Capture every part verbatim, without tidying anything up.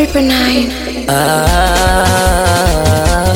Triple nine. Ah,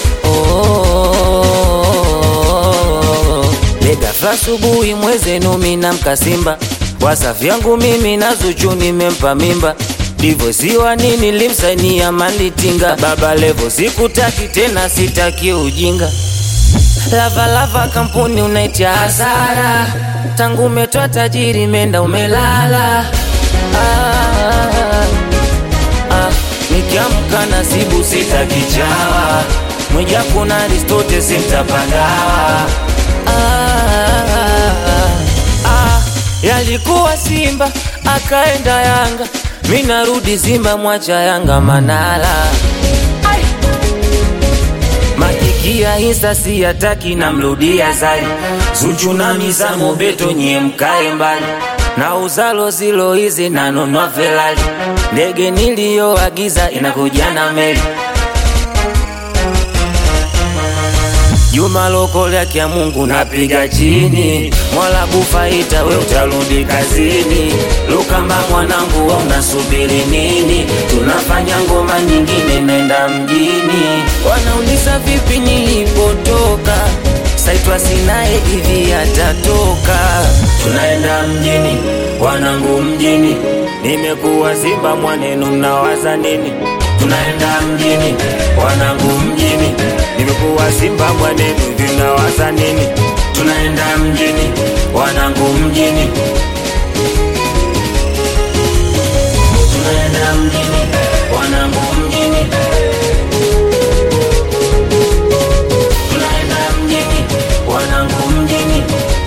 oh, lega asubuhi mwezenu mina mkasimba wasafi yangu mimi na Zuchu nimempa mimba divosi wa nini limsainia malitinga baba levo sikutaki tena sitaki ujinga lava lava kampuni unaitia hasara tangu umetoa tajiri menda umelala ah, ah, nikiamka nasibu sitakichawa mwija kuna Aristote simtapangawa ah, ah, yalikuwa Simba akaenda Yanga mina rudi Simba mwacha Yanga Manala ay. Makikia Insta siyataki na mrudia zali Zuchu na Mizamo Beto nye mkae mbali na uzalo zilo hizi na nunua Ferrari ndege niliyoagiza inakuja na meli Juma lokole yake ya Mungu napiga chini Mwala bufaita we utarudi kazini Lukamba mwanangu wa unasubiri nini Tunafanya ngoma nyingine nenda mjini Wanauliza vipi nilipotoka Saitwa sinae hivi atatoka Tunaenda mjini wanangu mjini Nimekuwa Simba mwanenu mnawaza nini Tunaenda mjini wanangu mjini Nimekuwa Simba mwanenu vinawaza nini Tunaenda mjini wanangu mjini Tunaenda mjini wanangu mjini Tunaenda mjini wanangu mjini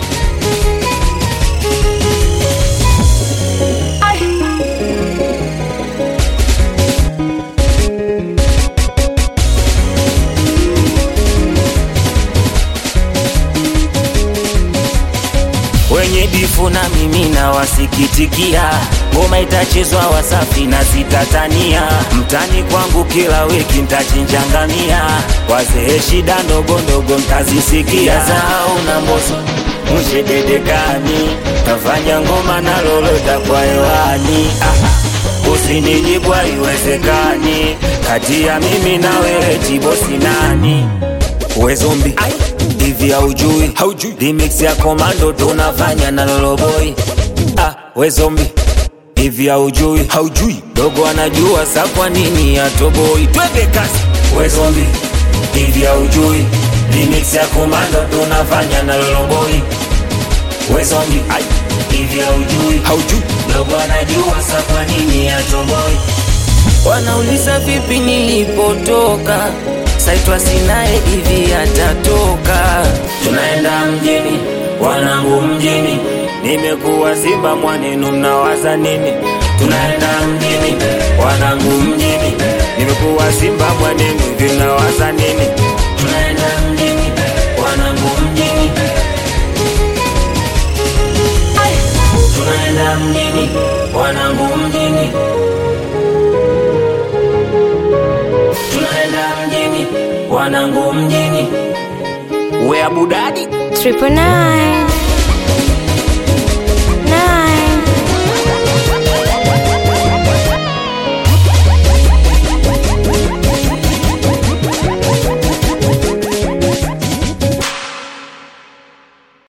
wenye difu na mimi na wasikitikia ngoma itachezwa Wasafi na sitatania mtani kwangu kila wiki ntachinjangamia wazee shida ndogo ndogo mtazisikia zao na Mbosso mshededekani tafanya ngoma na lolota kwa hewani ah, usinijibu haiwezekani kati ya mimi na wewe tibosi nani we zombi hivi haujui haujui remix ya Komando tunafanya na Loloboy ah we zombi hivi haujui haujui dogo anajua sa kwa nini atoboi twende kasi we zombi hivi haujui remix ya Komando tunafanya na Loloboy we zombi ai hivi haujui haujui dogo anajua sa kwa nini atoboi wanauliza vipi nilipotoka Saitwa sinae hivi atatoka Tunaenda mjini wanangu mjini Nimekuwa Simba mwanenu mnawaza nini Tunaenda mjini wanangu mjini Nimekuwa Simba mwanenu vinawaza nini Tunaenda mjini wanangu mjini Tunaenda mjini wanangu mjini wanangu mjini we Abu Dadi Triple nine.